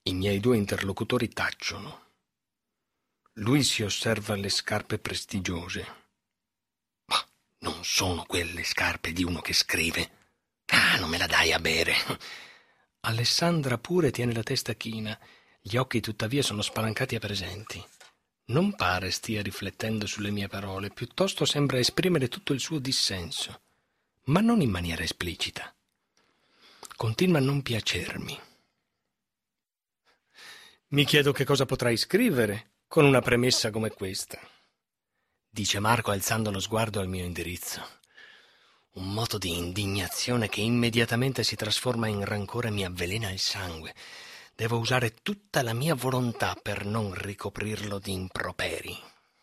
I miei due interlocutori tacciono. Lui si osserva le scarpe prestigiose. Ma non sono quelle scarpe di uno che scrive. Ah, non me la dai a bere. Alessandra pure tiene la testa china. Gli occhi tuttavia sono spalancati e presenti. Non pare stia riflettendo sulle mie parole, piuttosto sembra esprimere tutto il suo dissenso, ma non in maniera esplicita. Continua a non piacermi. Mi chiedo che cosa potrai scrivere con una premessa come questa, dice Marco alzando lo sguardo al mio indirizzo. Un moto di indignazione che immediatamente si trasforma in rancore mi avvelena il sangue. Devo usare tutta la mia volontà per non ricoprirlo di improperi.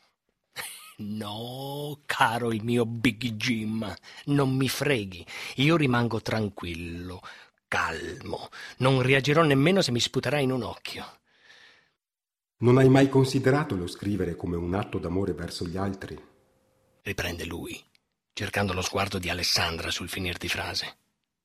No, caro il mio Big Jim, non mi freghi. Io rimango tranquillo, calmo. Non reagirò nemmeno se mi sputerai in un occhio. Non hai mai considerato lo scrivere come un atto d'amore verso gli altri? Riprende lui, cercando lo sguardo di Alessandra sul finir di frase.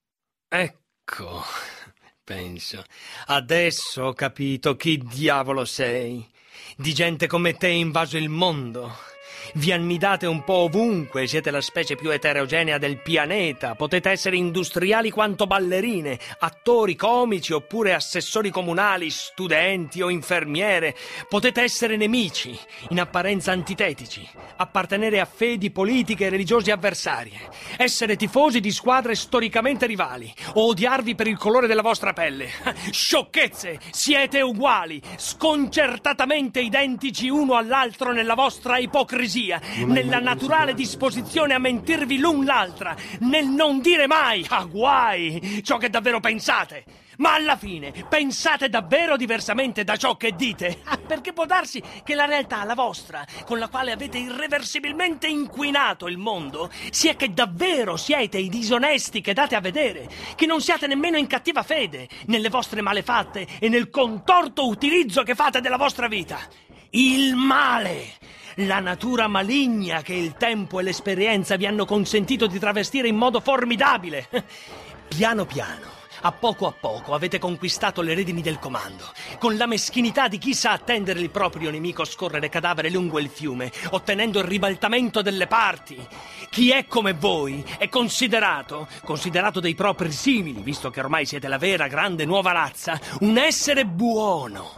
Ecco, penso, adesso ho capito chi diavolo sei. Di gente come te è invaso il mondo. Vi annidate un po' ovunque, siete la specie più eterogenea del pianeta, potete essere industriali quanto ballerine, attori comici oppure assessori comunali, studenti o infermiere, potete essere nemici, in apparenza antitetici, appartenere a fedi politiche e religiose avversarie, essere tifosi di squadre storicamente rivali o odiarvi per il colore della vostra pelle. Sciocchezze, siete uguali, sconcertatamente identici uno all'altro nella vostra ipocrisia, nella naturale disposizione a mentirvi l'un l'altra, nel non dire mai, guai, ciò che davvero pensate. Ma alla fine pensate davvero diversamente da ciò che dite? Perché può darsi che la realtà, la vostra, con la quale avete irreversibilmente inquinato il mondo, sia che davvero siete i disonesti che date a vedere, che non siate nemmeno in cattiva fede nelle vostre malefatte e nel contorto utilizzo che fate della vostra vita. Il male, la natura maligna che il tempo e l'esperienza vi hanno consentito di travestire in modo formidabile. Piano piano, a poco avete conquistato le redini del comando, con la meschinità di chi sa attendere il proprio nemico scorrere cadavere lungo il fiume, ottenendo il ribaltamento delle parti. Chi è come voi è considerato dei propri simili, visto che ormai siete la vera grande nuova razza, un essere buono.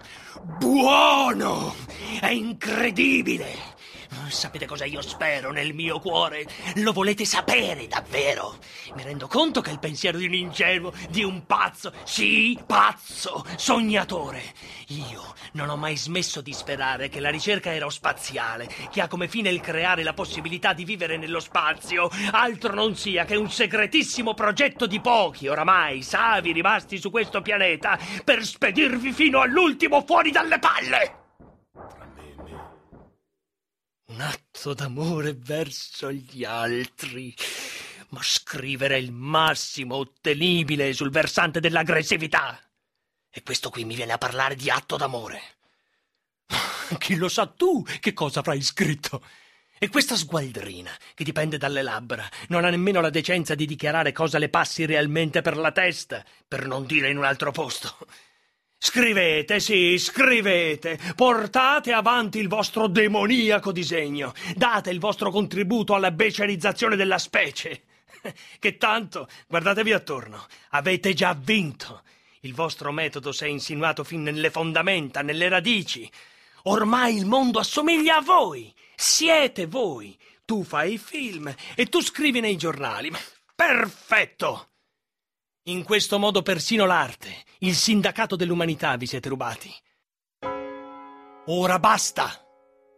Buono! È incredibile! Sapete cosa io spero nel mio cuore? Lo volete sapere davvero? Mi rendo conto che è il pensiero di un ingenuo, di un pazzo, sì, pazzo, sognatore. Io non ho mai smesso di sperare che la ricerca aerospaziale, che ha come fine il creare la possibilità di vivere nello spazio, altro non sia che un segretissimo progetto di pochi, oramai savi rimasti su questo pianeta, per spedirvi fino all'ultimo fuori dalle palle. Un atto d'amore verso gli altri, ma scrivere è il massimo ottenibile sul versante dell'aggressività. E questo qui mi viene a parlare di atto d'amore. Chi lo sa tu che cosa avrai scritto? E questa sgualdrina, che dipende dalle labbra, non ha nemmeno la decenza di dichiarare cosa le passi realmente per la testa, per non dire in un altro posto. Scrivete, sì, scrivete, portate avanti il vostro demoniaco disegno, date il vostro contributo alla becerizzazione della specie. Che tanto, guardatevi attorno, avete già vinto. Il vostro metodo si è insinuato fin nelle fondamenta, nelle radici. Ormai il mondo assomiglia a voi, siete voi. Tu fai i film e tu scrivi nei giornali. Perfetto! In questo modo persino l'arte, il sindacato dell'umanità vi siete rubati. Ora basta!